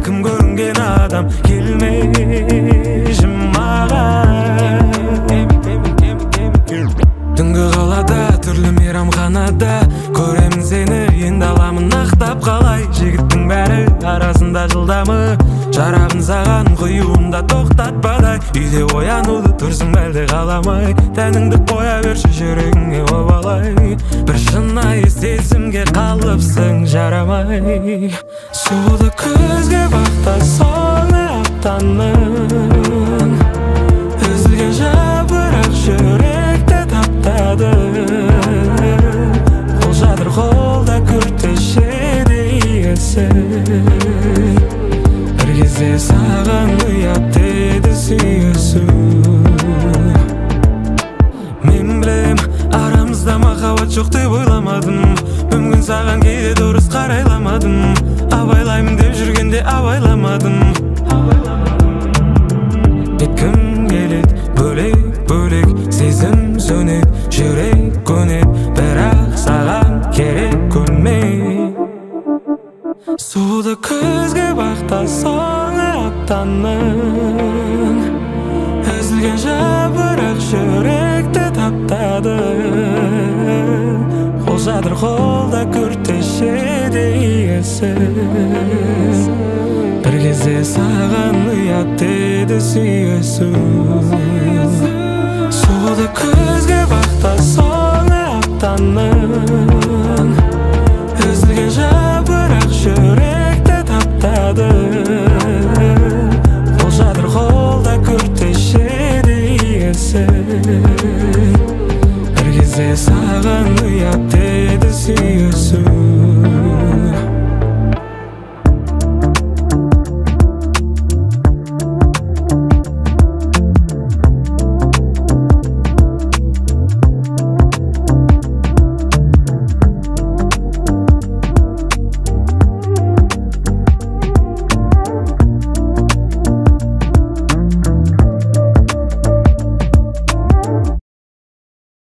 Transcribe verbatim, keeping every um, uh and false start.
кім көрінген адам келмешім маған. Түнгі қалада, түрлі мейрамханада көремін сені, енді аламын ақтап қалай. Жігіттің бәрі арасында жылдамы, жарағын саған құюында тоқтатпадай. Үйде оянуды тұрсың әлде қаламай, тәніңді қоя берші жүрегіңе обалай. Бір шынайы сезімге қалыпсың жарамай. Суды көзге бақта соңы аптаның, үзілген жапырақ жүректі таптады. Қол жатыр қолда күртешеді иесі, бір кезде саған ұят еді сүйісу. Мен білем арамызда махаббат жоқ деп ойламадым, мүмкін саған кейде дұрыс қарайламадым. Абайлаймын деп жүргенде абайламадым. Кеткім келеді бөлек-бөлек, сезім сөнет, жүрек көнет, бірақ саған керек көрмей. Суды көзге бақта соңы аптаның, үзілген жапырақ жүректі таптады. Қол жатыр қолда күртешеді иесі, бір кезде саған ұят еді сүйісу. Суды көзге бақта соңы аптаның, үзілген жапырақ жүректі таптады. Қол жатыр қолда күртешеді иесі,